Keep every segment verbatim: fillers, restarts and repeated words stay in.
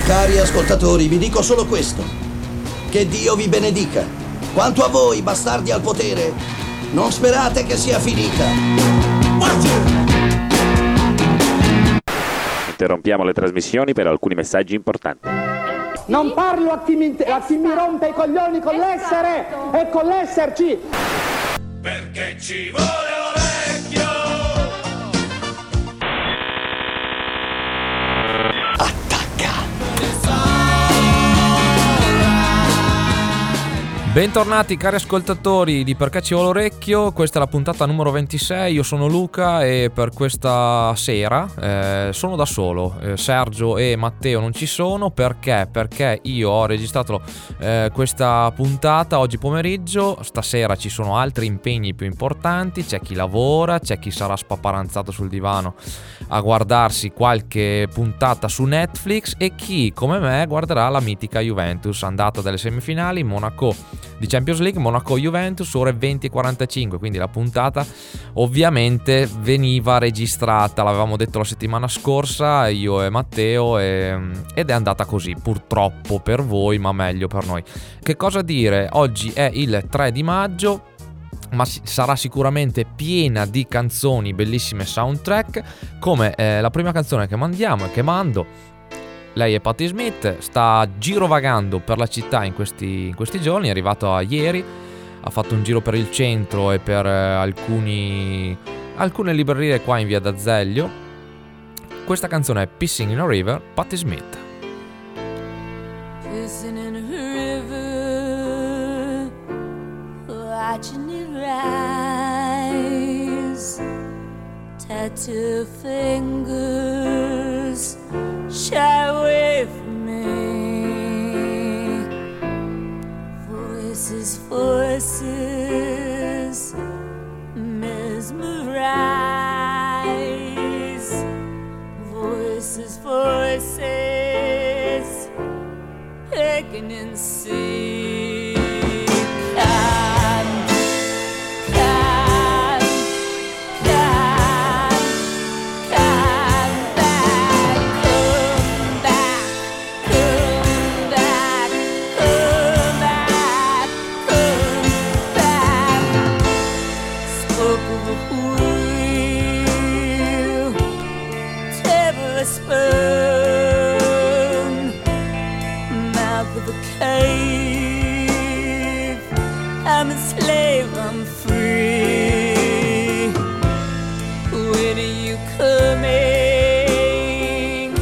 Cari ascoltatori, vi dico solo questo: che Dio vi benedica. Quanto a voi, bastardi al potere, non sperate che sia finita. Interrompiamo le trasmissioni per alcuni messaggi importanti. Non parlo a chi mi, a chi mi rompe i coglioni con l'essere e con l'esserci. Perché ci vuole orecchio. Bentornati cari ascoltatori di Perché ci vuole l'orecchio, questa è la puntata numero ventisei, io sono Luca e per questa sera eh, sono da solo, eh, Sergio e Matteo non ci sono, perché? Perché io ho registrato eh, questa puntata oggi pomeriggio, stasera ci sono altri impegni più importanti, c'è chi lavora, c'è chi sarà spaparanzato sul divano a guardarsi qualche puntata su Netflix e chi come me guarderà la mitica Juventus, andata dalle semifinali, Monaco di Champions League, Monaco-Juventus, ore venti e quarantacinque, quindi la puntata ovviamente veniva registrata, l'avevamo detto la settimana scorsa io e Matteo e, ed è andata così, purtroppo per voi ma meglio per noi. Che cosa dire? Oggi è il tre di maggio, ma sarà sicuramente piena di canzoni, bellissime soundtrack, come eh, la prima canzone che mandiamo e che mando. Lei è Patti Smith, sta girovagando per la città in questi, in questi giorni, è arrivato a ieri, ha fatto un giro per il centro e per eh, alcuni, alcune librerie qua in via d'Azeglio. Questa canzone è Pissing in a River, Patti Smith. Pissing in a river, watching it rise, tattoo fingers shy away from me. Voices, voices mesmerize. Voices, voices aching in sea. Come, come, come, come back, come back, come back, come back, come back. Spoke of a wheel, table of spoon, mouth of a cave. I'm a slave, I'm free. When are you coming?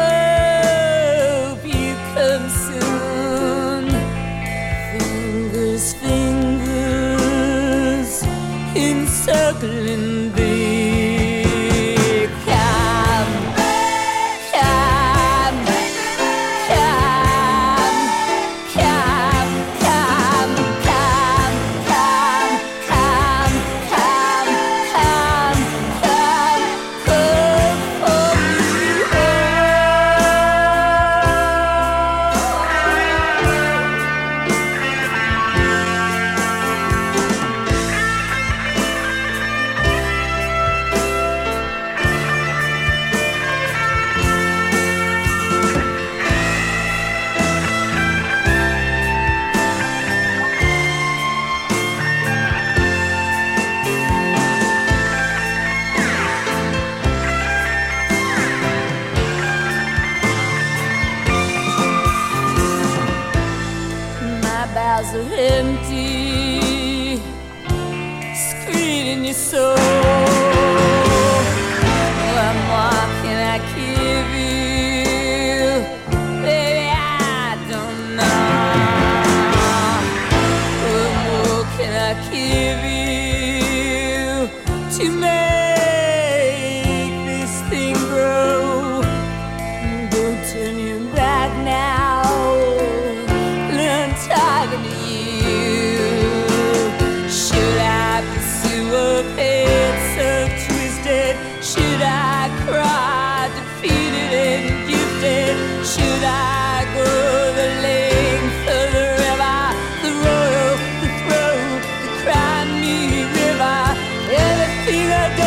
Hope you come soon. Fingers, fingers encircling thee. Come, come, come, come, come, come, come, come, come, come, come, come for me. My bowels are empty, screaming in your soul. What more can I give you? Baby, I don't know. What more can I give you to make this thing grow? Don't turn your back now. Learn talking to you. Should I pursue a path so twisted? Should I cry defeated and gifted? Should I go the length of the river, the royal, the throat, the cry me river? Everything I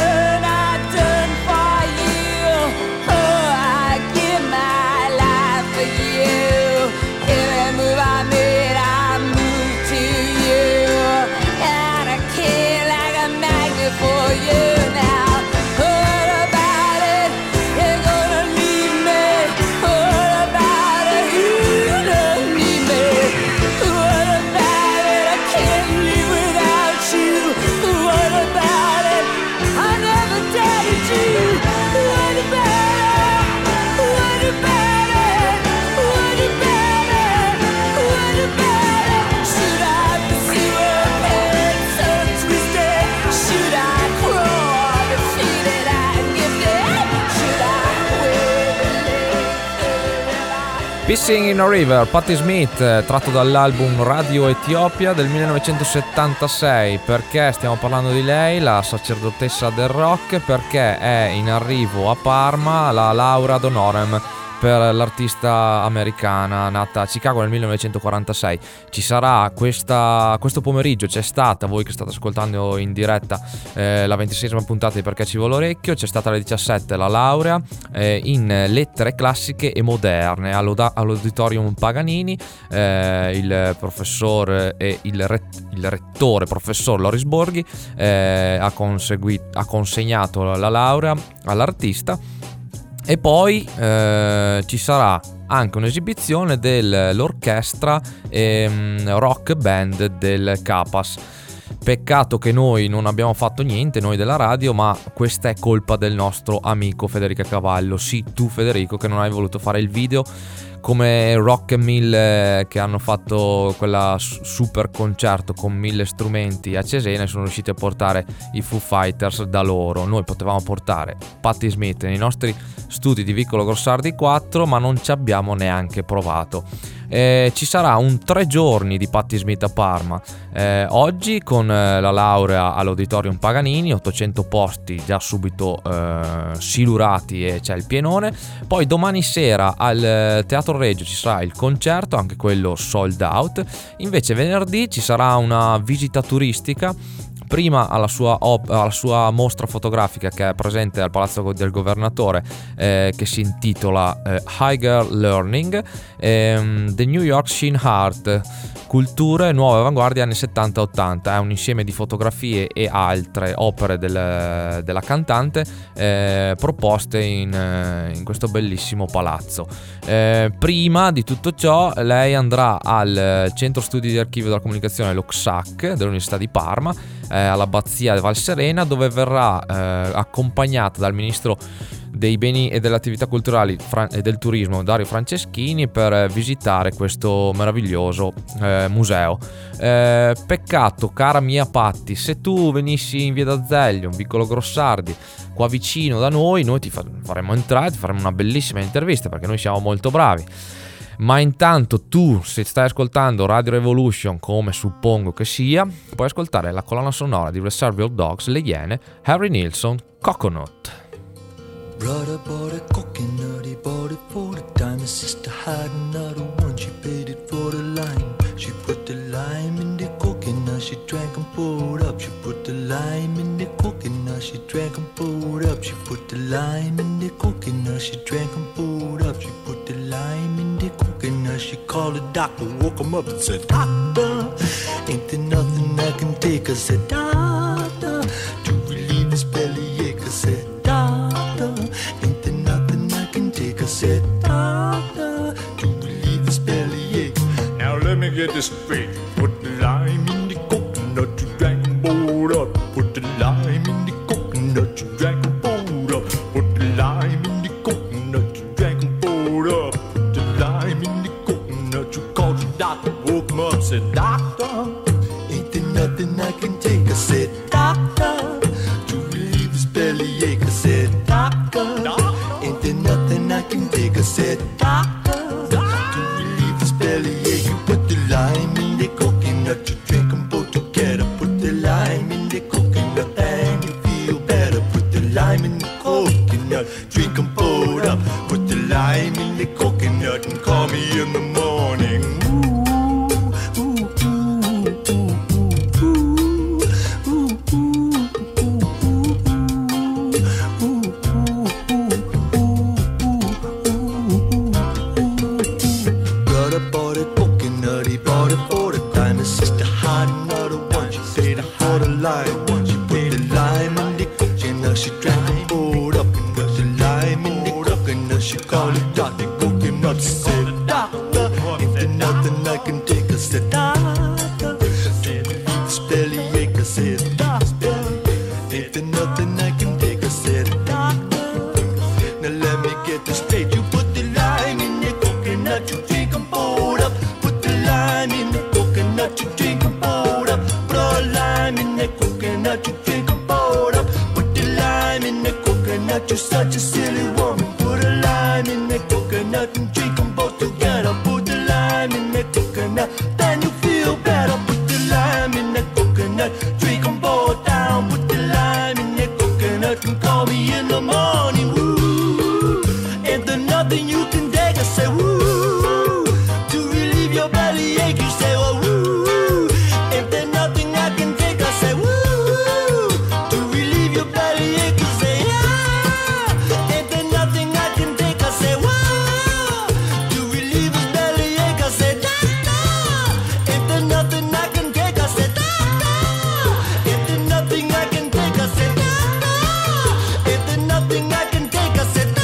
Pissing in a River, Patti Smith, tratto dall'album Radio Etiopia del millenovecentosettantasei. Perché stiamo parlando di lei, la sacerdotessa del rock? Perché è in arrivo a Parma la laurea ad honorem per l'artista americana nata a Chicago nel millenovecentoquarantasei. Ci sarà questa, questo pomeriggio, c'è stata, voi che state ascoltando in diretta, eh, la ventiseiesima puntata di Perché ci vuole l'orecchio, c'è stata alle diciassette la laurea eh, in lettere classiche e moderne all'Auditorium Paganini. Eh, il professor e il, re, il rettore, professor Loris Borghi, eh, ha, conseguito, ha consegnato la laurea all'artista. E poi eh, ci sarà anche un'esibizione dell'orchestra ehm, rock band del Capas. Peccato che noi non abbiamo fatto niente, noi della radio, ma questa è colpa del nostro amico Federico Cavallo. Sì, tu Federico, che non hai voluto fare il video come Rock and Mill, che hanno fatto quella super concerto con mille strumenti a Cesena e sono riusciti a portare i Foo Fighters da loro. Noi potevamo portare Patti Smith nei nostri studi di Vicolo Grossardi quattro, ma non ci abbiamo neanche provato. Eh, ci sarà un tre giorni di Patti Smith a Parma, eh, oggi con eh, la laurea all'Auditorium Paganini, ottocento posti già subito eh, silurati e c'è il pienone. Poi domani sera al eh, Teatro Regio ci sarà il concerto, anche quello sold out. Invece venerdì ci sarà una visita turistica, prima alla sua, op- alla sua mostra fotografica che è presente al Palazzo del Governatore, eh, che si intitola eh, Higher Learning, ehm, The New York Scene Art, culture nuove avanguardie anni settanta ottanta. È un insieme di fotografie e altre opere del, della cantante eh, proposte in, eh, in questo bellissimo palazzo. Eh, prima di tutto ciò lei andrà al Centro Studi di Archivio della Comunicazione, lo C S A C dell'Università di Parma, eh, all'Abbazia di Valserena, dove verrà eh, accompagnata dal ministro dei beni e delle attività culturali e del turismo Dario Franceschini per visitare questo meraviglioso eh, museo. Eh, peccato, cara mia Patti, se tu venissi in via d'Azeglio, in Vicolo Grossardi, qua vicino da noi, noi ti faremo entrare, ti faremo una bellissima intervista perché noi siamo molto bravi. Ma intanto tu, se stai ascoltando Radio Revolution, come suppongo che sia, puoi ascoltare la colonna sonora di Reservoir Dogs, Le Iene, Harry Nilsson, Coconut. Brother bought a coconut, he bought it for the time. His sister had another one, she paid it for the lime. She put the lime in the coconut, she drank and poured up. She put the lime in the coconut, she drank and poured up. She put the lime in the coconut, she drank and poured up. She put the lime in the coconut, she called the doctor, woke him up and said, Doctor, ain't there nothing I can take? I said, Doctor, to relieve this bellyache. I said, Doctor, ain't there nothing I can take? I said, Doctor, to relieve this bellyache. Now let me get this straight. Put the lime in the coconut, you drank and poured up. Put the lime in the coconut, you drank and poured up. Put the lime in the coconut, you drank and poured up. Put the lime in the coconut, you called your doctor, woke him up, said, Doctor, ain't there nothing I can take? I said, Doctor, to relieve this bellyache. I said, Doctor, ain't there nothing I can take? I said, Doctor, to relieve this bellyache. You put the lime in the coconut, you drink them both together. Put the lime in the coconut and you feel better. Put the lime in the coconut, drink them both up. Put the lime in the coconut and call me in the morning. You're such a silly woman. Put a lime in the coconut and drink them both together. call me in the morning, woo. Ain't there nothing you can take? I say, woo. To relieve your belly ache, you say, well, woo. Ain't there nothing I can take? I say, woo. To relieve your belly ache, you say, yeah. Ain't there nothing I can take? I say, woo. To relieve his belly ache, I say, doctor. Ain't there nothing I can take? I say, doctor. Ain't there nothing I can take? I say, doctor. Ain't there nothing I can take? I say,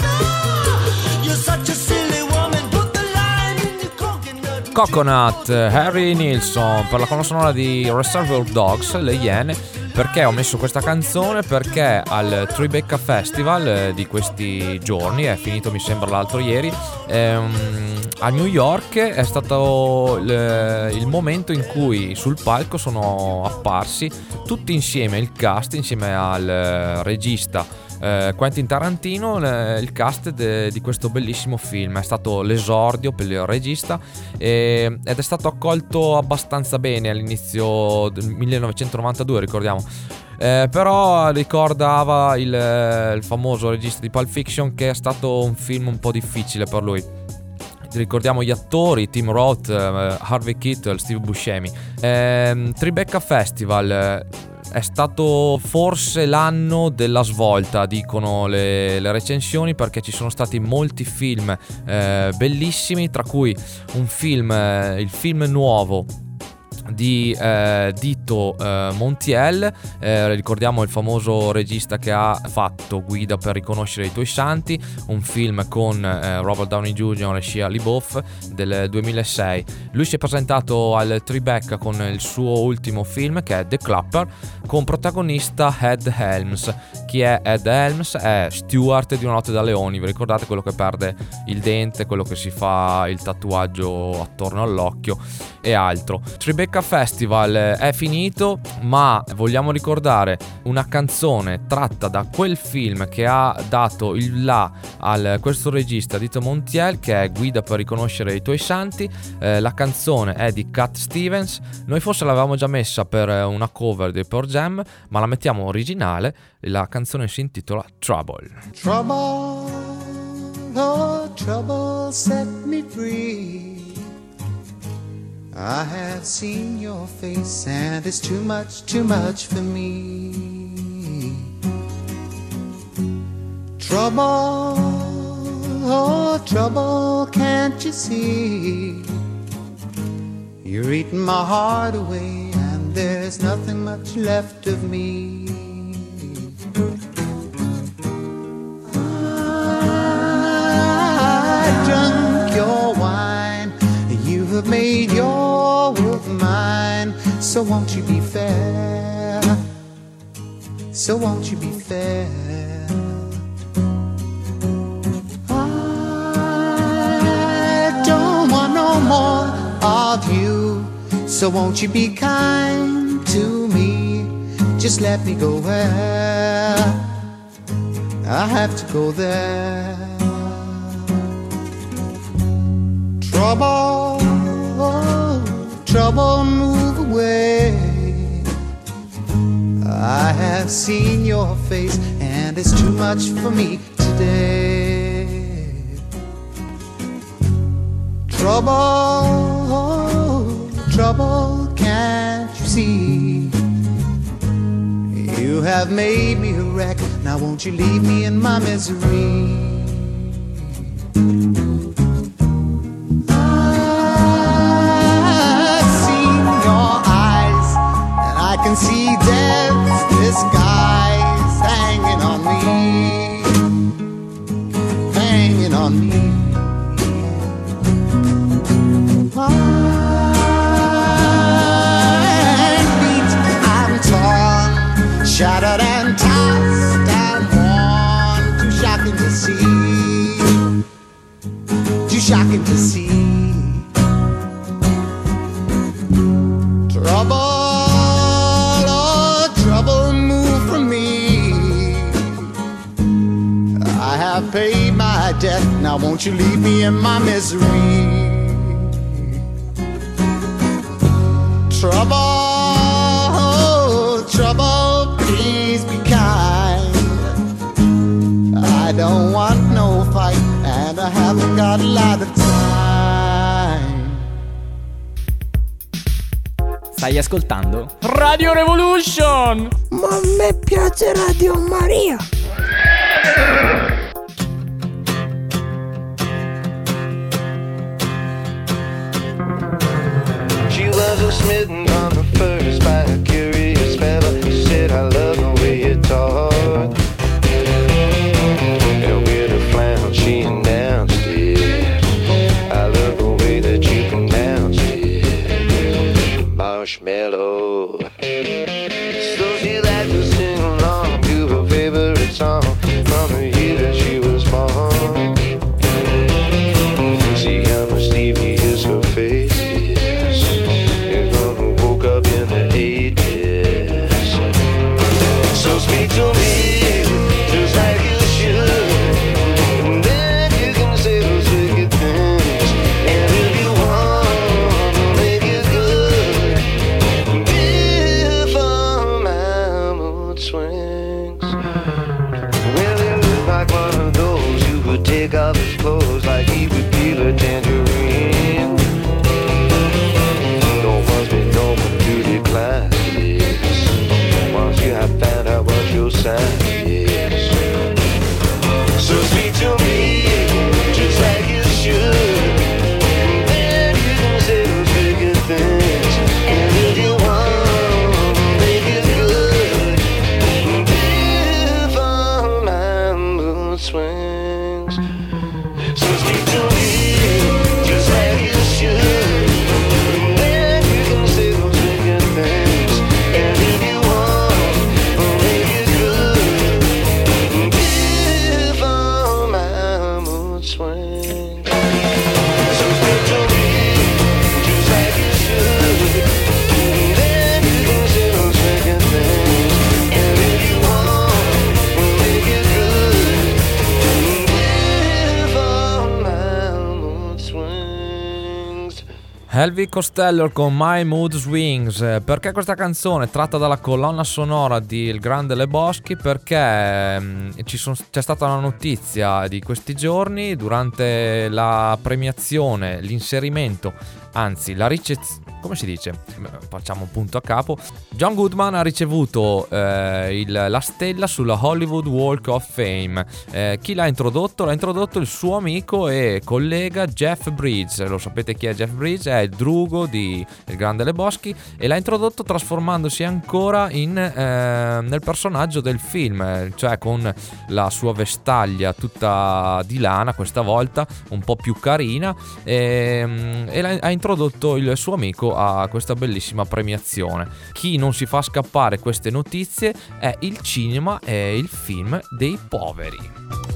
doctor. You're such a silly woman. Put the lime in your coconut. Coconut, Harry Nilsson, per la colonna sonora di Reservoir Dogs, Le Iene. Perché ho messo questa canzone? Perché al Tribeca Festival eh, di questi giorni, è finito mi sembra l'altro ieri, ehm, a New York è stato il, il momento in cui sul palco sono apparsi tutti insieme, il cast, insieme al eh, regista eh, Quentin Tarantino, le, il cast de, di questo bellissimo film. È stato l'esordio per il regista e, ed è stato accolto abbastanza bene all'inizio del millenovecentonovantadue, ricordiamo. Eh, però ricordava il, il famoso regista di Pulp Fiction che è stato un film un po' difficile per lui. Ricordiamo gli attori: Tim Roth, eh, Harvey Keitel, Steve Buscemi. eh, Tribeca Festival eh, è stato forse l'anno della svolta, dicono le, le recensioni, perché ci sono stati molti film eh, bellissimi, tra cui un film, eh, il film nuovo di eh, Dito eh, Montiel, eh, ricordiamo il famoso regista che ha fatto Guida per riconoscere i tuoi santi, un film con eh, Robert Downey Junior e Shia LaBeouf del duemilasei. Lui si è presentato al Tribeca con il suo ultimo film, che è The Clapper, con protagonista Ed Helms. Chi è Ed Helms? È Stewart di Una notte da leoni, vi ricordate, quello che perde il dente, quello che si fa il tatuaggio attorno all'occhio e altro. Tribeca Festival è finito, ma vogliamo ricordare una canzone tratta da quel film che ha dato il là a questo regista Dito Montiel, che è Guida per riconoscere i tuoi santi. Eh, la canzone è di Cat Stevens. Noi forse l'avevamo già messa per una cover dei Pearl Jam, ma la mettiamo originale. La canzone si intitola Trouble. Trouble, oh trouble, set me free. I have seen your face and it's too much, too much for me. Trouble, oh trouble, can't you see? You're eating my heart away and there's nothing much left of me. I drunk your wine, you have made your world mine. So won't you be fair? So won't you be fair? I don't want no more of you. So won't you be kind to me? Just let me go where I have to go there. Trouble, oh, trouble, move away. I have seen your face and it's too much for me today. Trouble, oh, trouble, can't you see? You have made me a wreck, now won't you leave me in my misery? I can see death's disguise hanging on me, hanging on me. I'm beat, I'm torn, shattered and tossed and worn. Too shocking to see, too shocking to see. Trouble, pay my debt, now won't you leave me in my misery? Trouble, trouble, please be kind. I don't want no fight, and I haven't got a lot of time. Stai ascoltando Radio Revolution. Ma a me piace Radio Maria. She was smitten on the first by a curious fella. She said, I love the way you talk. And with a frown she announced it. I love the way that you pronounce it. Marshmallow. So she liked to sing along to her favorite song from the year that she was born. See how mischievous her face is. You're gonna woke up in the eighties. So speak to me just like you should, and then you can say those wicked things. And if you want to make it good, before my mood swings. Well, you look like one of those who would take off his clothes like he would peel a tangerine. Don't must be no one to decline this. Once you have found out what your sign is. So speak to me just like you should, and then you can say those wicked things. And if you want to make it good, before my mood swings. So speak to me just like you should, and then you can say those wicked things. And if you want to make it good, before my mood swings. So speak to me just like you should, and then you can say those wicked things. And if you want to make it good, before my mood swings. Elvis Costello con My Mood Swings. Perché questa canzone è tratta dalla colonna sonora di Il Grande Lebowski? Perché mh, ci son, c'è stata una notizia di questi giorni durante la premiazione, l'inserimento, anzi la ricezione, come si dice? Facciamo un punto a capo. John Goodman ha ricevuto eh, il, la stella sulla Hollywood Walk of Fame. Eh, chi l'ha introdotto? L'ha introdotto il suo amico e collega Jeff Bridges. Lo sapete chi è Jeff Bridges? È il drugo di Il Grande Lebowski, e l'ha introdotto trasformandosi ancora in, eh, nel personaggio del film, cioè con la sua vestaglia tutta di lana, questa volta un po' più carina, e, e l'ha, ha introdotto il suo amico a questa bellissima premiazione. Chi non si fa scappare queste notizie è il cinema e il film dei poveri.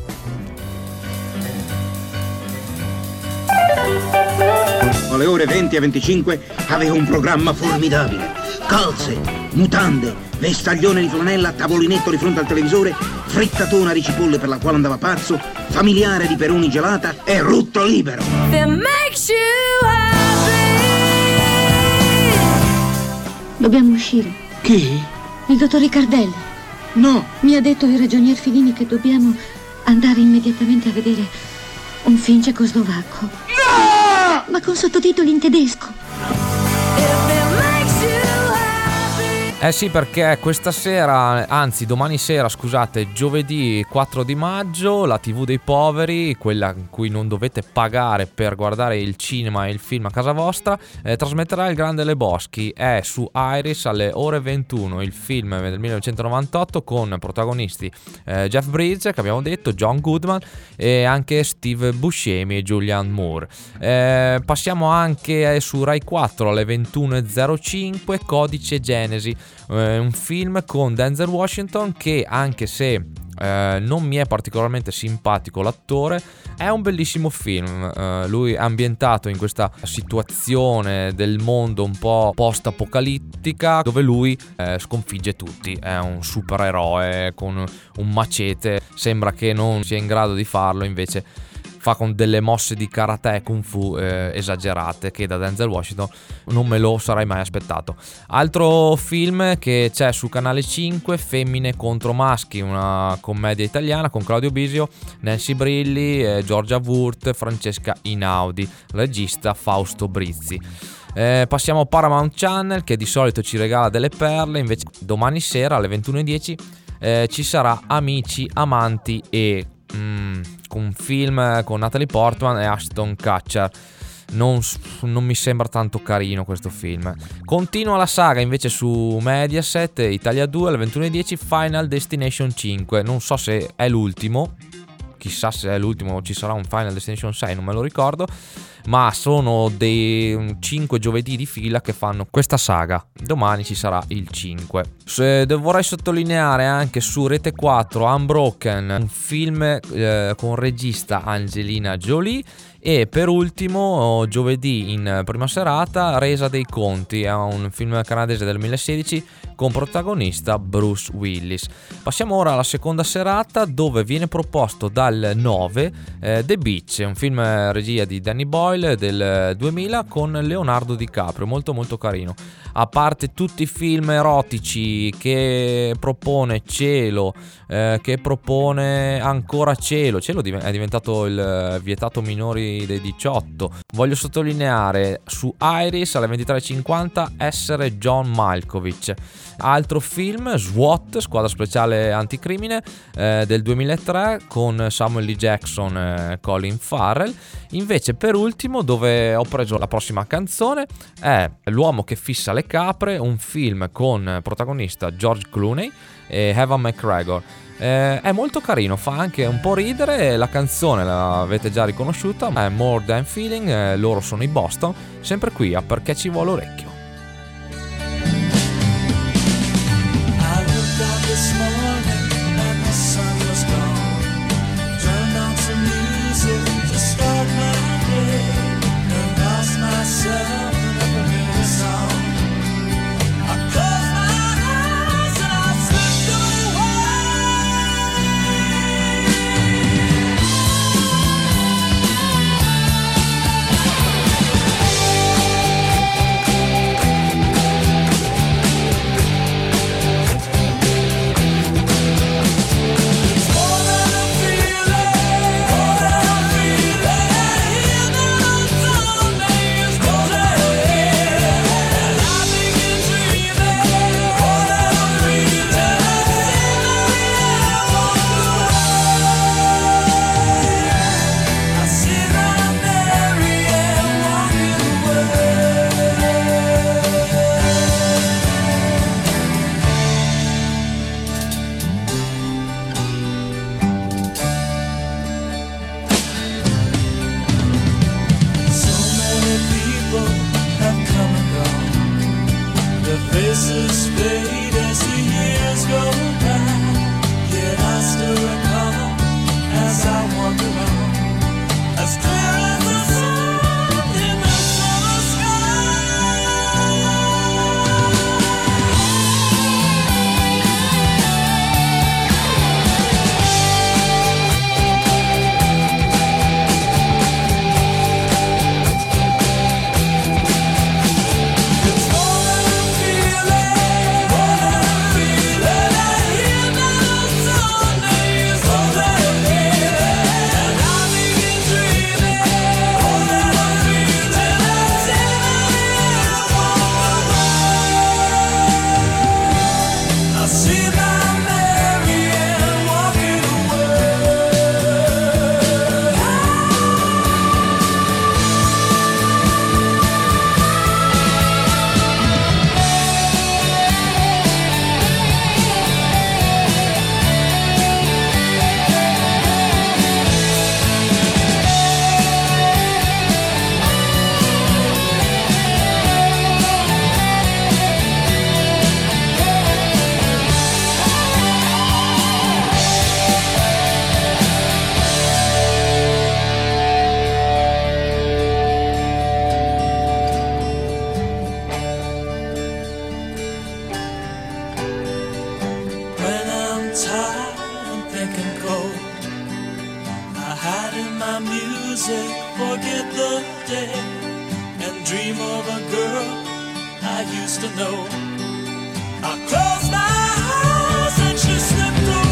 Alle ore venti e venticinque avevo un programma formidabile. Calze, mutande, vestaglione di flanella, tavolinetto di fronte al televisore, frittatona di cipolle per la quale andava pazzo, familiare di peroni gelata e rutto libero. That makes you happy. Dobbiamo uscire. Chi? Il dottor Riccardelli. No. Mi ha detto il ragionier Filini che dobbiamo andare immediatamente a vedere un film cecoslovacco. No! Ma con sottotitoli in tedesco. Eh sì, perché questa sera, anzi domani sera, scusate, giovedì quattro di maggio, la tivù dei poveri, quella in cui non dovete pagare per guardare il cinema e il film a casa vostra, eh, trasmetterà Il Grande Lebowski. È su Iris alle ore ventuno, il film del millenovecentonovantotto con protagonisti eh, Jeff Bridges, che abbiamo detto, John Goodman e anche Steve Buscemi e Julianne Moore. Eh, passiamo anche su Rai quattro alle ventuno e zero cinque, Codice Genesi. Uh, un film con Denzel Washington che, anche se uh, non mi è particolarmente simpatico l'attore, è un bellissimo film. Uh, lui è ambientato in questa situazione del mondo un po' post-apocalittica, dove lui uh, sconfigge tutti. È un supereroe con un macete, sembra che non sia in grado di farlo, invece fa con delle mosse di karate kung fu eh, esagerate che da Denzel Washington non me lo sarei mai aspettato. Altro film che c'è su Canale cinque, Femmine contro maschi, una commedia italiana con Claudio Bisio, Nancy Brilli, eh, Giorgia Wurth, Francesca Inaudi, regista Fausto Brizzi. Eh, passiamo a Paramount Channel, che di solito ci regala delle perle. Invece domani sera alle ventuno e dieci eh, ci sarà Amici, Amanti e mm, un film con Natalie Portman e Ashton Kutcher. Non, non mi sembra tanto carino questo film. Continua la saga invece su Mediaset Italia due alle ventuno e dieci, Final Destination cinque. Non so se è l'ultimo, chissà se è l'ultimo, ci sarà un Final Destination sei, non me lo ricordo, ma sono dei cinque giovedì di fila che fanno questa saga. Domani ci sarà il cinque. Se vorrei sottolineare anche su Rete quattro Unbroken, un film eh, con regista Angelina Jolie. E per ultimo, giovedì in prima serata, Resa dei conti, è un film canadese del duemilasedici con protagonista Bruce Willis. Passiamo ora alla seconda serata, dove viene proposto dal nove eh, The Beach, un film regia di Danny Boyle del duemila con Leonardo DiCaprio, molto molto carino. A parte tutti i film erotici che propone Cielo, eh, che propone ancora Cielo, Cielo è diventato il vietato minori dei diciotto. Voglio sottolineare su Iris alle ventitré e cinquanta Essere John Malkovich. Altro film, SWAT, Squadra Speciale Anticrimine, eh, del duemilatré con Samuel L. Jackson e Colin Farrell. Invece per ultimo, dove ho preso la prossima canzone, è L'uomo che fissa le capre, un film con protagonista George Clooney e Ewan McGregor. Eh, è molto carino, fa anche un po' ridere. La canzone l'avete già riconosciuta, ma è More Than Feeling, eh, loro sono i Boston, sempre qui a Perché ci vuole orecchio. tired and thinking cold. I hide in my my music, forget the day, and dream of a girl I used to know. I closed my eyes and she slipped away.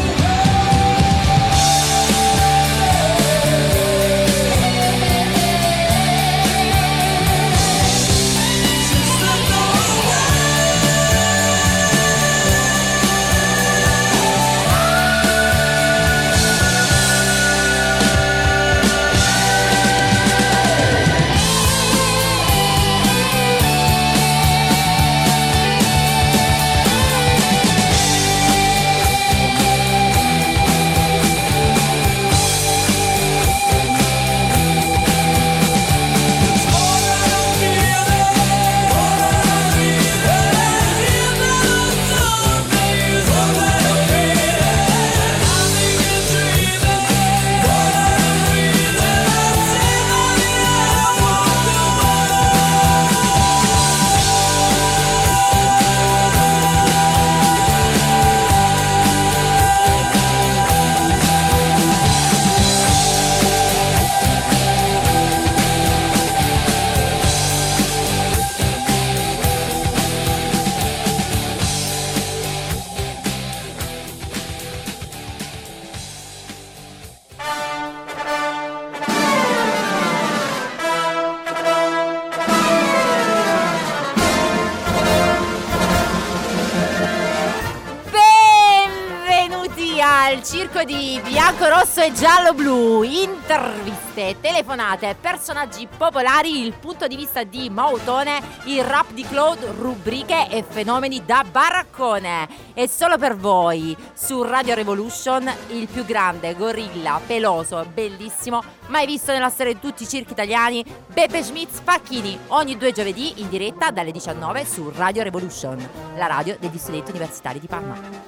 Circo di bianco, rosso e giallo blu, interviste, telefonate, personaggi popolari, il punto di vista di Mautone, il rap di Claude, rubriche e fenomeni da baraccone. E solo per voi su Radio Revolution il più grande gorilla peloso, bellissimo, mai visto nella storia di tutti i circhi italiani, Beppe Schmitz Facchini, ogni due giovedì in diretta dalle diciannove su Radio Revolution, la radio degli studenti universitari di Parma.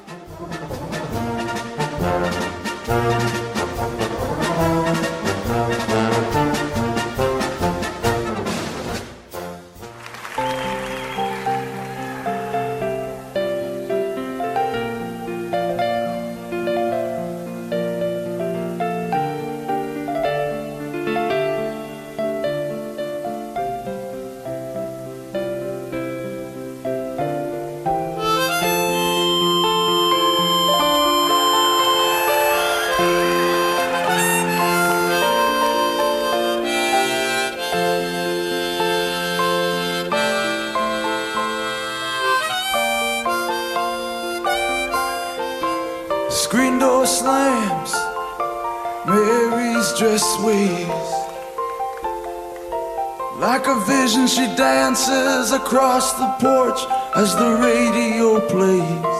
Screen door slams, Mary's dress sways. Like a vision she dances across the porch as the radio plays.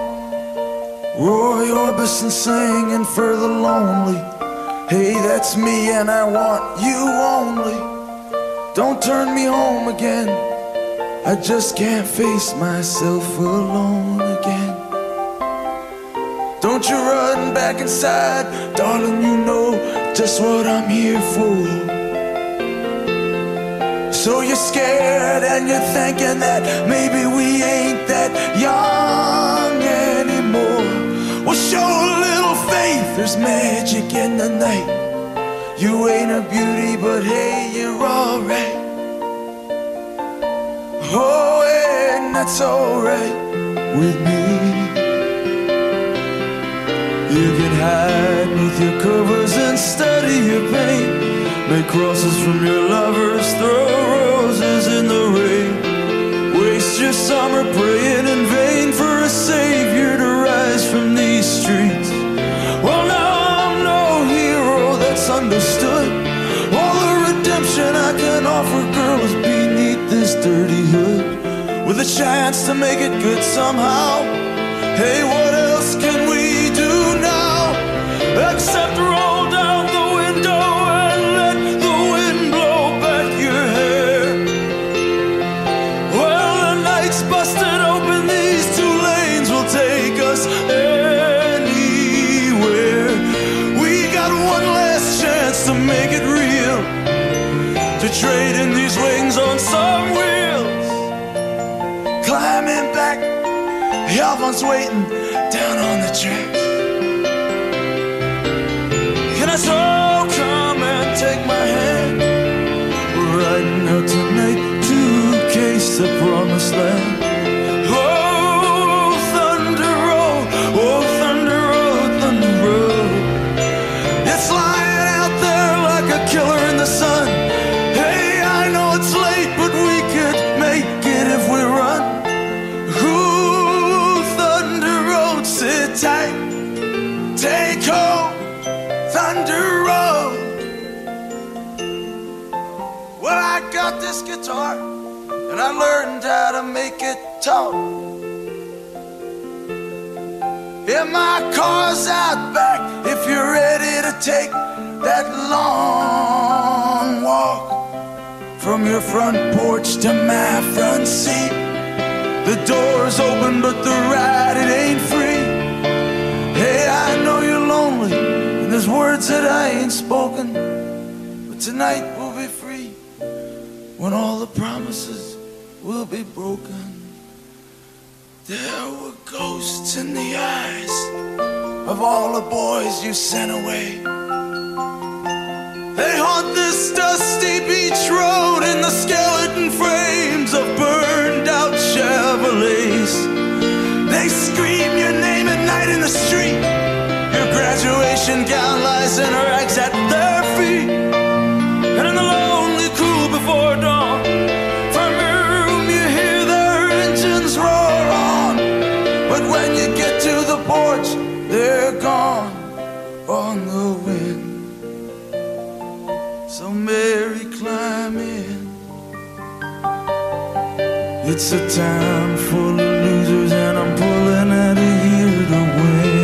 Roy Orbison singing for the lonely. Hey, that's me and I want you only. Don't turn me home again, I just can't face myself alone again. Don't you run back inside, darling, you know just what I'm here for. So you're scared and you're thinking that maybe we ain't that young anymore. Well, show a little faith, there's magic in the night. You ain't a beauty, but hey, you're alright. Oh, and that's alright with me. You can hide with your covers and study your pain. Make crosses from your lovers, throw roses in the rain. Waste your summer praying in vain for a savior to rise from these streets. Well, now I'm no hero that's understood. All the redemption I can offer, girl, is beneath this dirty hood. With a chance to make it good somehow. Hey, what else can we do now? Except roll down the window and let the wind blow back your hair. Well, the night's busted open, these two lanes will take us anywhere. We got one last chance to make it real, to trade in these wings on some wheels. Climbing back, Alphonse waiting down on the tracks. Can I so come and Take home, Thunder Road. Well, I got this guitar and I learned how to make it talk. Yeah, my car's out back if you're ready to take that long walk from your front porch to my front seat. The door's open but the ride, it ain't free. Hey, I know you're lonely and there's words that I ain't spoken, but tonight we'll be free when all the promises will be broken. There were ghosts in the eyes of all the boys you sent away. They haunt this dusty beach road in the skeleton frames of burned out Chevrolets. They scream your name at night in the street. Your graduation gown lies in rags at their feet. And in the lonely cool before dawn, from your room you hear their engines roar on. But when you get to the porch, they're gone on the wind. So Mary, climb in. It's a town full of losers and I'm pulling out of here to win.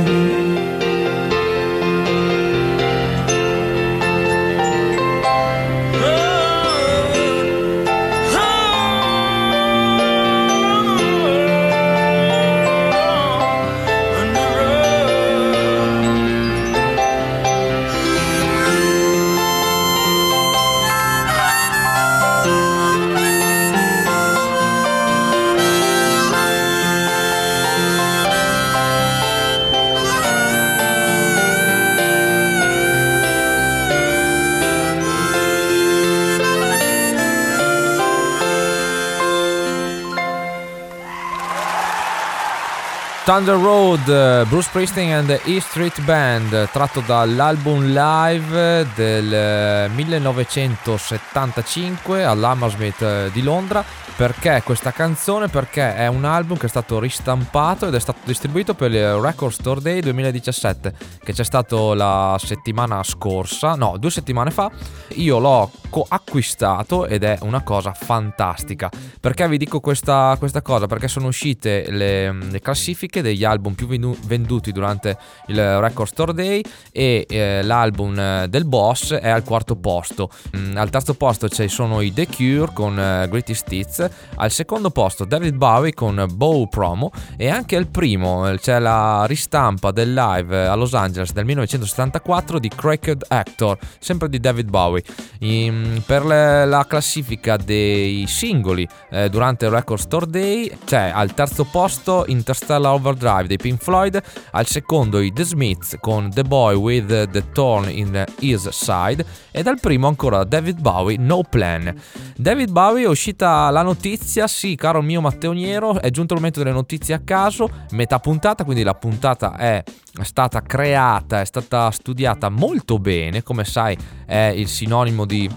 Thunder Road, Bruce Springsteen and the E Street Band, tratto dall'album live del millenovecentosettantacinque all'Hammersmith di Londra. Perché questa canzone? Perché è un album che è stato ristampato ed è stato distribuito per il Record Store Day duemiladiciassette, che c'è stato la settimana scorsa, no, due settimane fa. Io l'ho acquistato ed è una cosa fantastica. Perché vi dico questa, questa cosa? Perché sono uscite le, le classifiche degli album più venduti durante il Record Store Day e eh, l'album del Boss è al quarto posto. Mm, al terzo posto ci sono i The Cure con eh, Greatest Hits. Al secondo posto David Bowie con Bow Promo, e anche al primo c'è la ristampa del live a Los Angeles del millenovecentosettantaquattro di Cracked Actor, sempre di David Bowie. In, per le, la classifica dei singoli eh, durante il Record Store Day c'è al terzo posto Interstellar Overdrive dei Pink Floyd, al secondo i The Smiths con The Boy with the Thorn in His Side, ed al primo ancora David Bowie, No Plan. David Bowie, è uscita la notizia, sì caro mio Matteoniero, è giunto il momento delle notizie a caso, metà puntata, quindi la puntata è stata creata, è stata studiata molto bene, come sai è il sinonimo di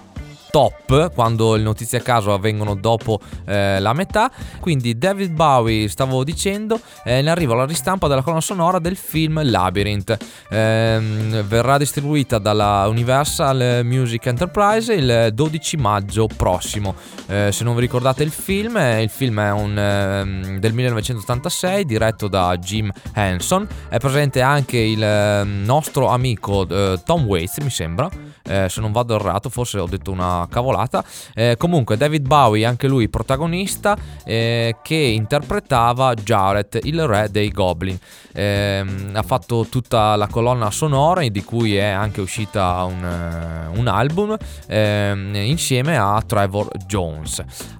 top quando le notizie a caso avvengono dopo eh, la metà. Quindi David Bowie, stavo dicendo, eh, in arrivo alla ristampa della colonna sonora del film Labyrinth, eh, verrà distribuita dalla Universal Music Enterprise il dodici maggio prossimo. Eh, se non vi ricordate il film, eh, il film è un eh, del millenovecentottantasei, diretto da Jim Henson. È presente anche il eh, nostro amico eh, Tom Waits, mi sembra, eh, se non vado errato, forse ho detto una cavolata. Eh, comunque David Bowie, anche lui protagonista, eh, che interpretava Jared, il re dei Goblin. Eh, ha fatto tutta la colonna sonora, di cui è anche uscita un, un album eh, insieme a Trevor Jones.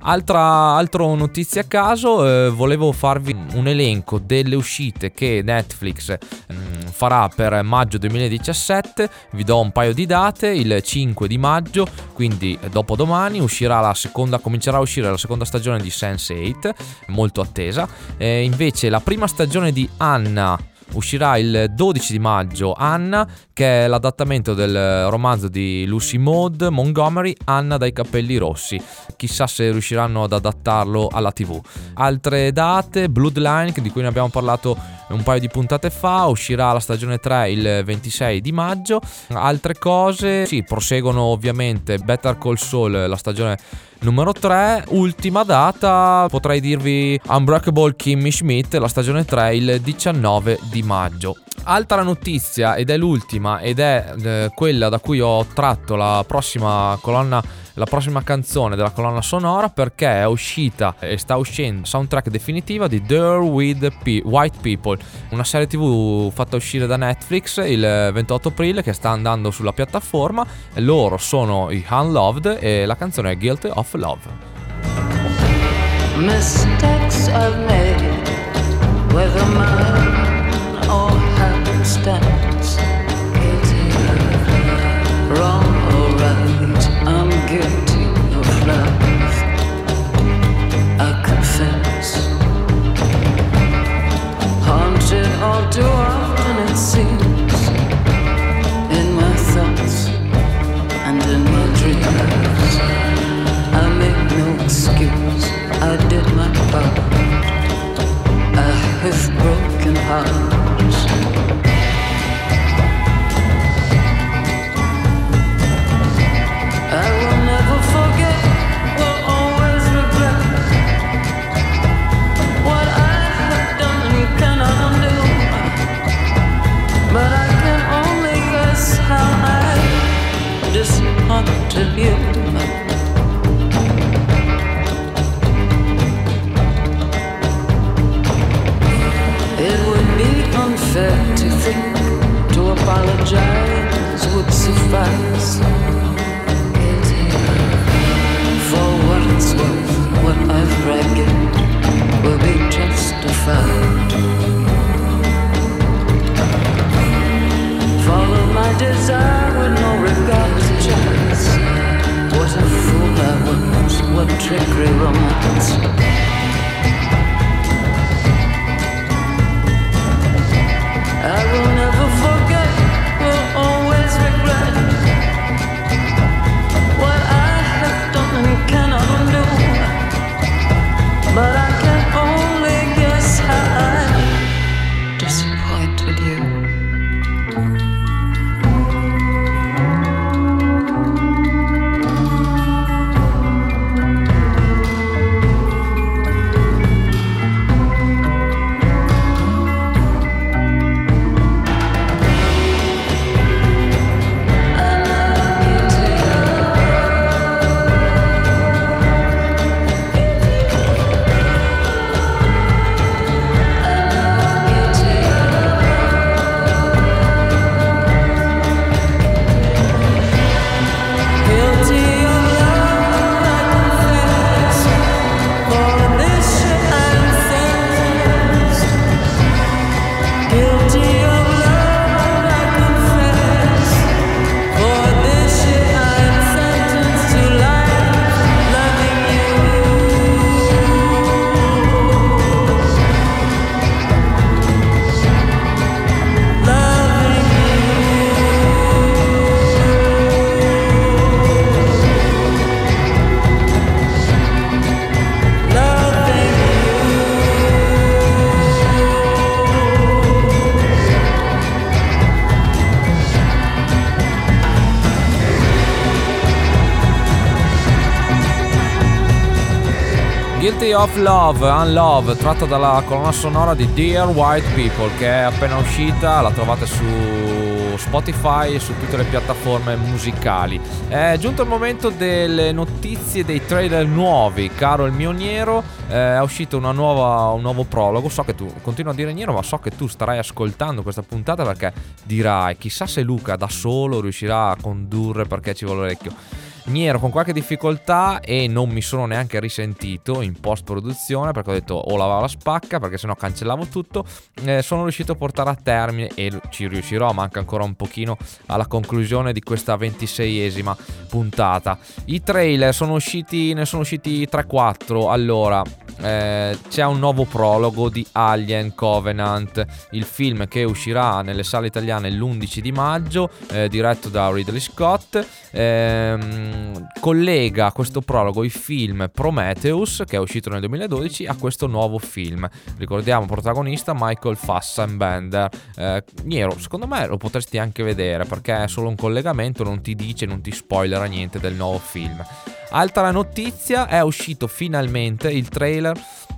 Altra altro notizia a caso, eh, volevo farvi un elenco delle uscite che Netflix mh, farà per maggio duemiladiciassette. Vi do un paio di date. Il cinque di maggio, quindi dopodomani, uscirà la seconda, comincerà a uscire la seconda stagione di sense eight, molto attesa. E invece la prima stagione di Anna uscirà il dodici di maggio, Anna, che è l'adattamento del romanzo di Lucy Maud Montgomery, Anna dai capelli rossi. Chissà se riusciranno ad adattarlo alla tivù. Altre date: Bloodline, di cui ne abbiamo parlato un paio di puntate fa. Uscirà la stagione tre il ventisei di maggio. Altre cose, sì, proseguono ovviamente Better Call Saul, la stagione numero tre. Ultima data, potrei dirvi Unbreakable Kimmy Schmidt, la stagione tre il diciannove di maggio. Altra notizia, ed è l'ultima, ed è eh, quella da cui ho tratto la prossima colonna, la prossima canzone della colonna sonora, perché è uscita e sta uscendo soundtrack definitiva di There with P- White People, una serie tv fatta uscire da Netflix il ventotto aprile, che sta andando sulla piattaforma. Loro sono i Unloved e la canzone è Guilty of Love. Mistakes I've made, whether mine or happenstance, guilty of love. Wrong or right, I'm guilty of love. I confess, haunted all too often it seems, in my thoughts and in my dreams. I make no excuse, I did my part. I have broken hearts. I will never forget, will always regret what I have done and cannot undo. But I can only guess how I disappointed you. It would be unfair to think to apologize would suffice. For what it's worth, what I've reckoned will be justified. Follow my desire with no regard to chance. What a fool I was, what trickery romance. I will never forget, will always regret what I have done and cannot undo. But I can only guess how I disappointed you. Guilty of Love, Unlove, tratta dalla colonna sonora di Dear White People, che è appena uscita, la trovate su Spotify e su tutte le piattaforme musicali. È giunto il momento delle notizie, dei trailer nuovi, caro il mio Niero. È uscito una nuova, un nuovo prologo. So che tu, continuo a dire Niero, ma so che tu starai ascoltando questa puntata perché dirai, chissà se Luca da solo riuscirà a condurre perché ci vuole l'orecchio. Niero con qualche difficoltà e non mi sono neanche risentito in post produzione perché ho detto o lavavo la spacca perché sennò cancellavo tutto. Eh, sono riuscito a portare a termine e ci riuscirò, manca ancora un pochino alla conclusione di questa ventiseiesima puntata. I trailer sono usciti, ne sono usciti tre quattro. Allora, eh, c'è un nuovo prologo di Alien Covenant, il film che uscirà nelle sale italiane l'undici di maggio, eh, diretto da Ridley Scott. ehm ehm, collega questo prologo il film Prometheus, che è uscito nel duemiladodici, a questo nuovo film. Ricordiamo protagonista Michael Fassbender. eh, Niero, secondo me lo potresti anche vedere, perché è solo un collegamento, non ti dice, non ti spoilerà niente del nuovo film. Altra notizia, è uscito finalmente il trailer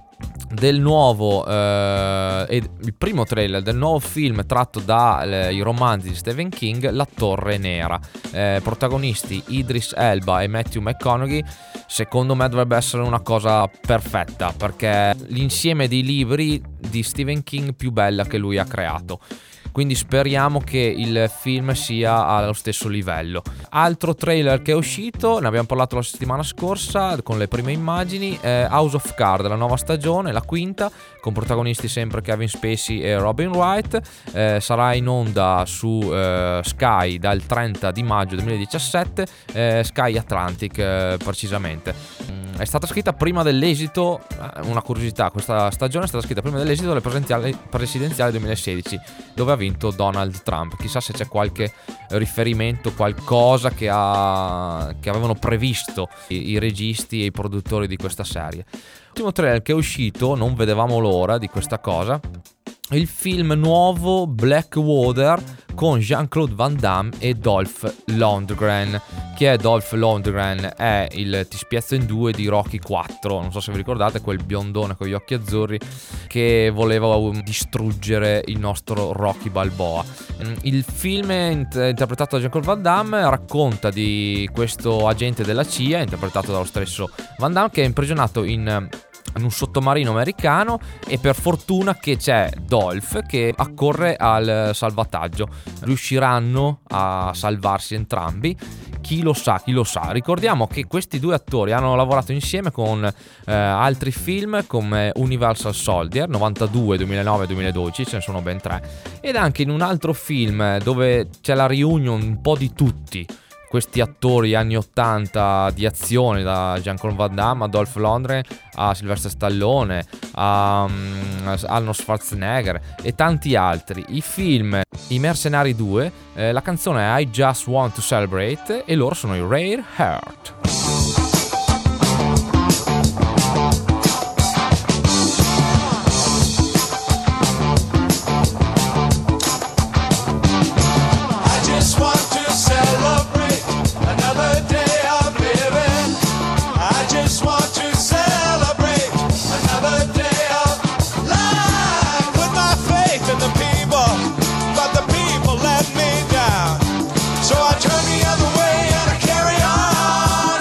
del nuovo eh, il primo trailer del nuovo film tratto dai romanzi di Stephen King, La Torre Nera. Eh, protagonisti Idris Elba e Matthew McConaughey. Secondo me dovrebbe essere una cosa perfetta, perché l'insieme di libri di Stephen King più bella che lui ha creato. Quindi speriamo che il film sia allo stesso livello. Altro trailer che è uscito, ne abbiamo parlato la settimana scorsa con le prime immagini, eh, House of Cards, la nuova stagione, la quinta, con protagonisti sempre Kevin Spacey e Robin Wright. Eh, sarà in onda su eh, Sky dal trenta di maggio duemiladiciassette, eh, Sky Atlantic eh, precisamente. È stata scritta prima dell'esito, una curiosità, questa stagione è stata scritta prima dell'esito delle presidenziali, presidenziali duemilasedici, dove ha vinto Donald Trump. Chissà se c'è qualche riferimento, qualcosa che, ha, che avevano previsto i, i registi e i produttori di questa serie. L'ultimo trailer che è uscito, non vedevamo l'ora di questa cosa, il film nuovo Blackwater con Jean-Claude Van Damme e Dolph Lundgren. Chi è Dolph Lundgren? È il Ti spiazzo in due di Rocky quattro, non so se vi ricordate, quel biondone con gli occhi azzurri che voleva distruggere il nostro Rocky Balboa. Il film è interpretato da Jean-Claude Van Damme, racconta di questo agente della C I A interpretato dallo stesso Van Damme, che è imprigionato in in un sottomarino americano, e per fortuna che c'è Dolph che accorre al salvataggio. Riusciranno a salvarsi entrambi? Chi lo sa, chi lo sa. Ricordiamo che questi due attori hanno lavorato insieme con eh, altri film come Universal Soldier novantadue, duemilanove, duemiladodici, ce ne sono ben tre, ed anche in un altro film dove c'è la reunion un po' di tutti questi attori anni ottanta di azione, da Jean-Claude Van Damme a Dolph Lundgren a Sylvester Stallone a um, Arnold Schwarzenegger e tanti altri. I film I Mercenari due, eh, la canzone è I Just Want to Celebrate e loro sono i Rare Heart. So I turn the other way and I carry on.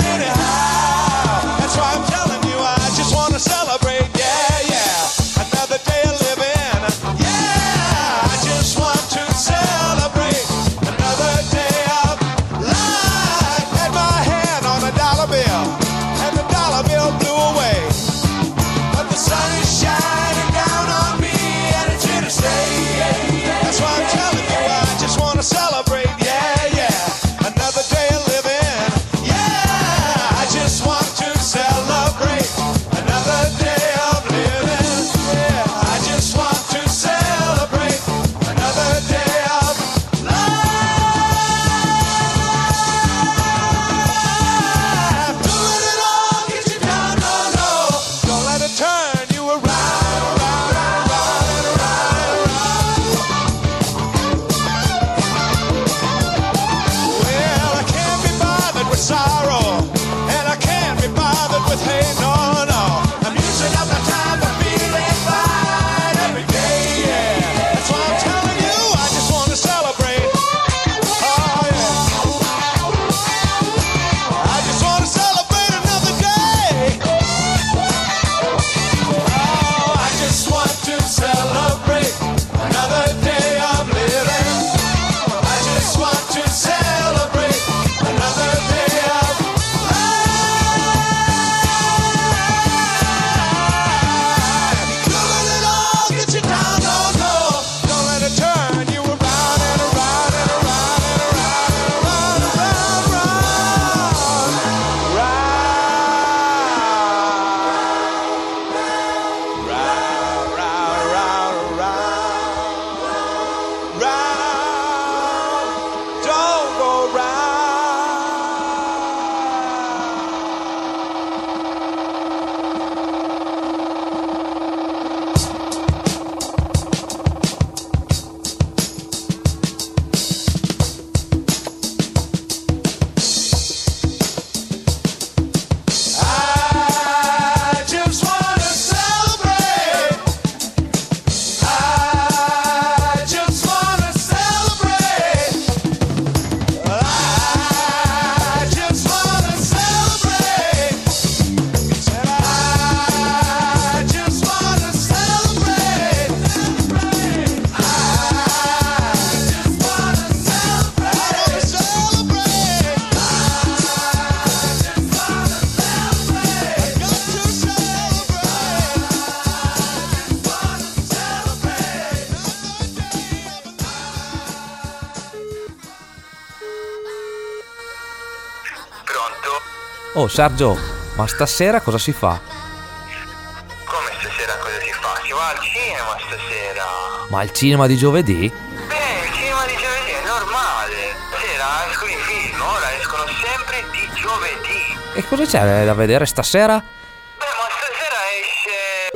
Oh Sergio, ma stasera cosa si fa? Come stasera cosa si fa? Si va al cinema stasera. Ma il cinema di giovedì? Beh, il cinema di giovedì è normale. Stasera escono i film, ora escono sempre di giovedì. E cosa c'è da vedere stasera? Beh, ma stasera esce...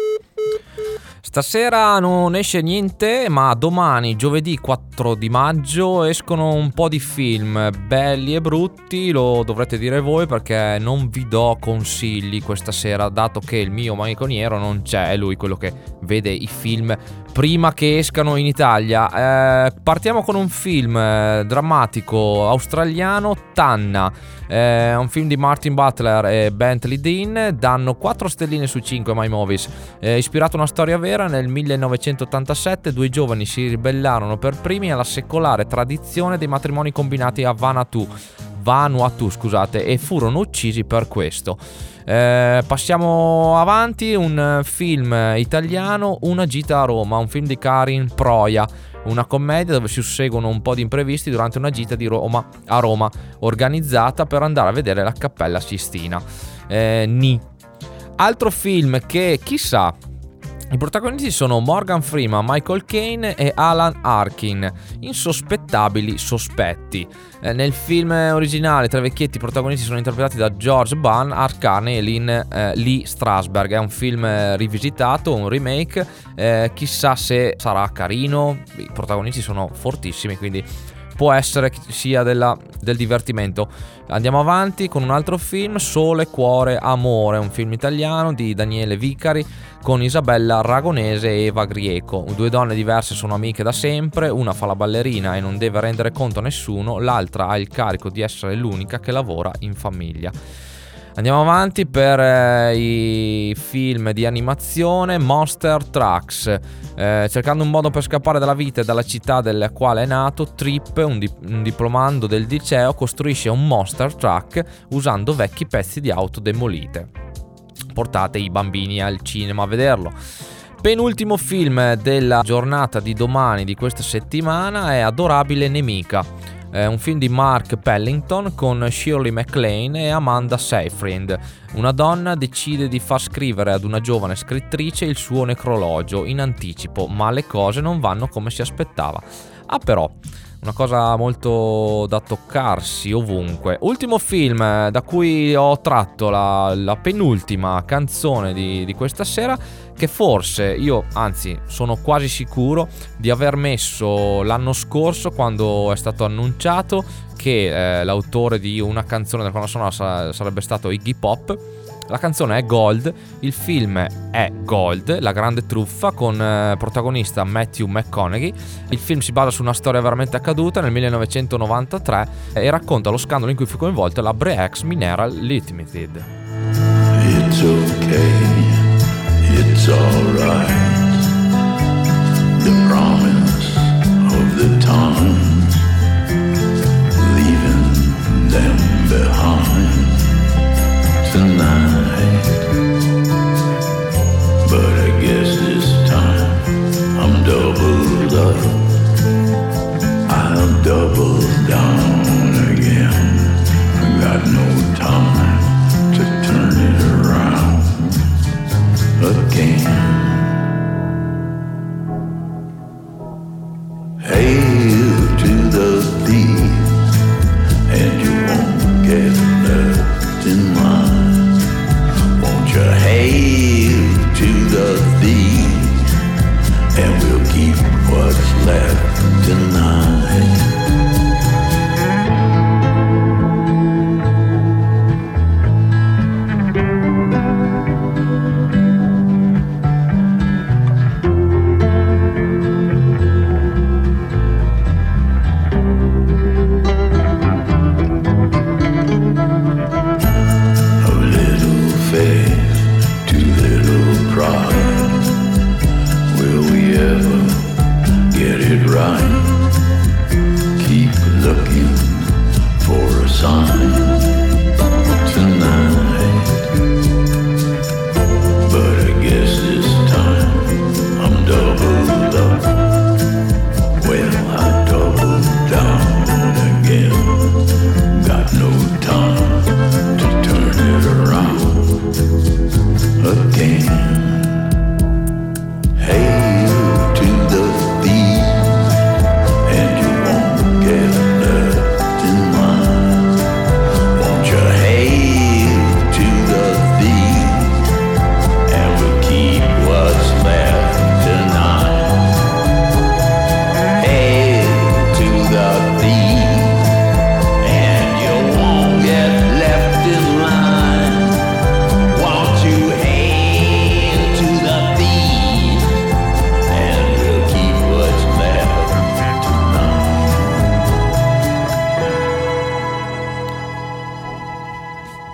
Stasera non esce niente, ma domani, giovedì quattro di maggio, escono un po' di film belli e brutti, lo dovrete dire voi perché non vi do consigli questa sera, dato che il mio maniconiero non c'è, è lui quello che vede i film prima che escano in Italia. Eh, partiamo con un film eh, drammatico australiano, Tanna. È un film di Martin Butler e Bentley Dean, danno quattro stelline su cinque My Movies. È ispirato a una storia vera. Nel millenovecentottantasette due giovani si ribellarono per primi alla secolare tradizione dei matrimoni combinati a Vanuatu, Vanuatu scusate, e furono uccisi per questo. Eh, passiamo avanti, un film italiano, Una gita a Roma, un film di Karin Proia, una commedia dove si susseguono un po' di imprevisti durante una gita di Roma a Roma organizzata per andare a vedere la Cappella Sistina. Eh, Ni. Altro film che chissà. I protagonisti sono Morgan Freeman, Michael Caine e Alan Arkin, insospettabili sospetti. Eh, nel film originale tra i vecchietti protagonisti sono interpretati da George Bunn, Art Carney e Lynn, eh, Lee Strasberg. È un film eh, rivisitato, un remake, eh, chissà se sarà carino, i protagonisti sono fortissimi, quindi può essere che sia della, del divertimento. Andiamo avanti con un altro film, Sole, Cuore, Amore, un film italiano di Daniele Vicari con Isabella Ragonese e Eva Grieco. Due donne diverse sono amiche da sempre, una fa la ballerina e non deve rendere conto a nessuno, l'altra ha il carico di essere l'unica che lavora in famiglia. Andiamo avanti per eh, i film di animazione, Monster Trucks. Eh, cercando un modo per scappare dalla vita e dalla città della quale è nato, Trip, un, di- un diplomando del liceo, costruisce un monster truck usando vecchi pezzi di auto demolite. Portate i bambini al cinema a vederlo. Penultimo film della giornata di domani di questa settimana è Adorabile nemica. È un film di Mark Pellington con Shirley MacLaine e Amanda Seyfried. Una donna decide di far scrivere ad una giovane scrittrice il suo necrologio in anticipo, ma le cose non vanno come si aspettava. Ah però, una cosa molto da toccarsi ovunque. Ultimo film da cui ho tratto la, la penultima canzone di, di questa sera, che forse io, anzi sono quasi sicuro di aver messo l'anno scorso quando è stato annunciato che eh, l'autore di una canzone della colonna sonora sa- sarebbe stato Iggy Pop. La canzone è Gold, il film è Gold, la grande truffa, con eh, protagonista Matthew McConaughey. Il film si basa su una storia veramente accaduta nel millenovecentonovantatré e racconta lo scandalo in cui fu coinvolta la Bre-X Mineral Limited. It's okay, it's alright. The promise of the time, leaving them behind tonight. But I guess this time I'm doubled up. I'll double down again. I got no time to turn it around again.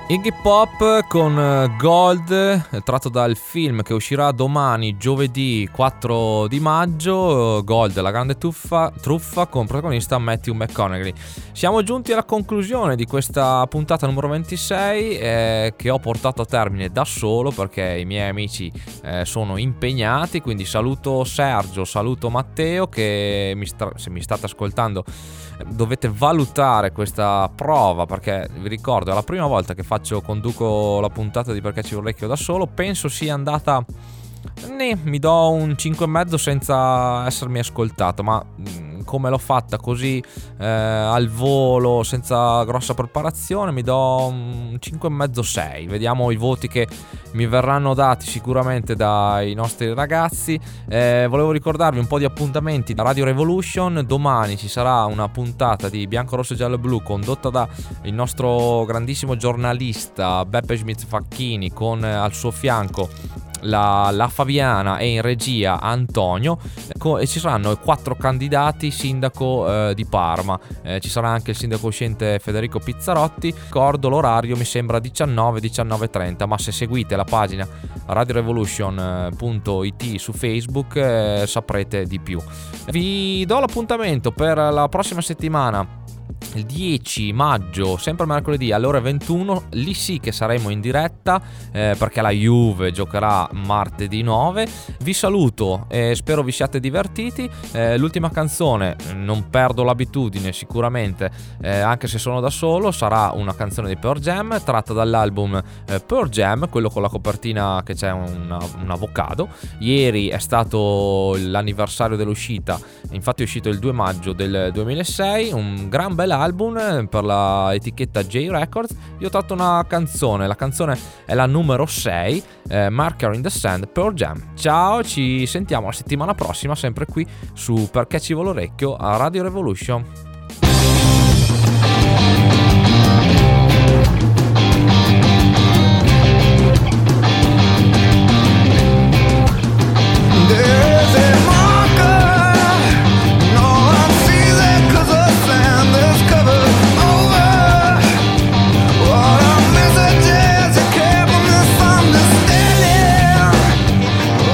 Iggy Pop con Gold, tratto dal film che uscirà domani, giovedì quattro di maggio. Gold, la grande tuffa, truffa, con protagonista Matthew McConaughey. Siamo giunti alla conclusione di questa puntata numero ventisei, eh, che ho portato a termine da solo perché i miei amici eh, sono impegnati. Quindi saluto Sergio, saluto Matteo, che mi sta, se mi state ascoltando dovete valutare questa prova, perché vi ricordo è la prima volta che faccio conduco la puntata di Perché ci vorrei da solo. Penso sia andata, ne, mi do un cinque e mezzo senza essermi ascoltato, ma come l'ho fatta così eh, al volo, senza grossa preparazione, mi do un cinque e mezzo sei. Vediamo i voti che mi verranno dati sicuramente dai nostri ragazzi. Eh, volevo ricordarvi un po' di appuntamenti da Radio Revolution. Domani ci sarà una puntata di Bianco, Rosso e Giallo e Blu condotta da il nostro grandissimo giornalista Beppe Schmitz-Facchini, con eh, al suo fianco La, la Fabiana e in regia Antonio, e ci saranno quattro candidati sindaco eh, di Parma. Eh, ci sarà anche il sindaco uscente Federico Pizzarotti. Ricordo l'orario, mi sembra diciannove diciannove e trenta, ma se seguite la pagina radio revolution punto it su Facebook eh, saprete di più. Vi do l'appuntamento per la prossima settimana, il dieci maggio, sempre mercoledì alle ore ventuno. Lì sì che saremo in diretta eh, perché la Juve giocherà martedì nove. Vi saluto e spero vi siate divertiti. Eh, l'ultima canzone, non perdo l'abitudine sicuramente, eh, anche se sono da solo, sarà una canzone di Pearl Jam tratta dall'album eh, Pearl Jam, quello con la copertina che c'è una, un avocado. Ieri è stato l'anniversario dell'uscita, infatti è uscito il due maggio del duemilasei, un gran bel album per la etichetta J Records. Io ho tratto una canzone, la canzone è la numero sei, eh, Marker in the Sand, Pearl Jam. Ciao, ci sentiamo la settimana prossima sempre qui su Perché ci vuole l'orecchio a Radio Revolution.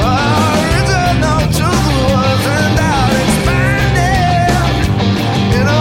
You know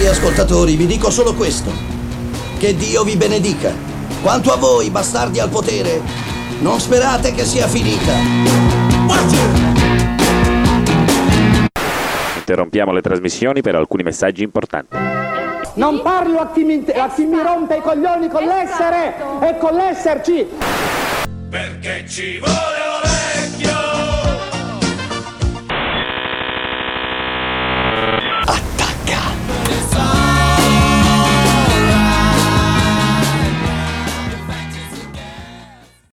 Cari ascoltatori, vi dico solo questo. Che Dio vi benedica. Quanto a voi, bastardi al potere, non sperate che sia finita. Interrompiamo le trasmissioni per alcuni messaggi importanti. Non parlo a chi mi, a chi mi rompe i coglioni con l'essere e con l'esserci. Perché ci vuole orecchio.